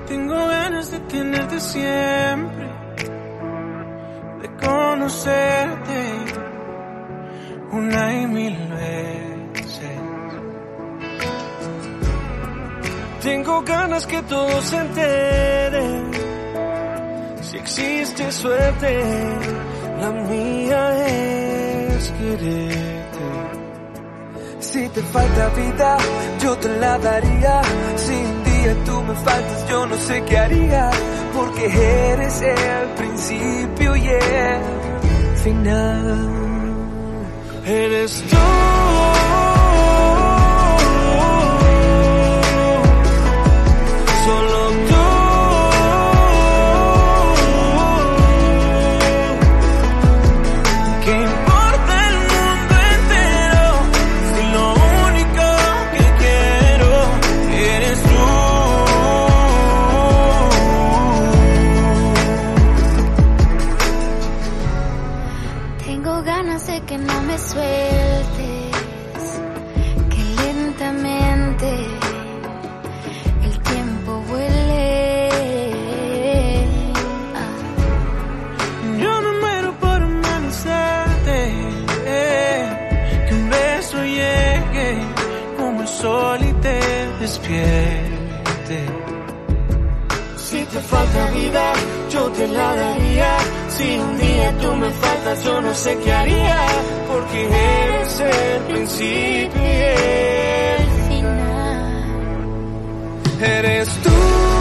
Tengo ganas de tenerte siempre, de conocerte una y mil veces. Tengo ganas que todos se enteren. Si existe suerte, la mía es quererte. Si te falta vida, yo te la daría. Si un día tú me faltas, yo no sé qué haría. Porque eres el principio y el final. Eres tú. Solo tú. ¿Qué importa el mundo entero si lo único que quiero eres tú? Tengo ganas de que no me sueltes, que lentamente el tiempo vuele. Yo me muero por amanecerte, que un beso llegue como el sol y te despierte. Si te falta vida, yo te la daría. Si un día tú me faltas, yo no sé qué haría. Porque eres el principio y el Final. eres tú.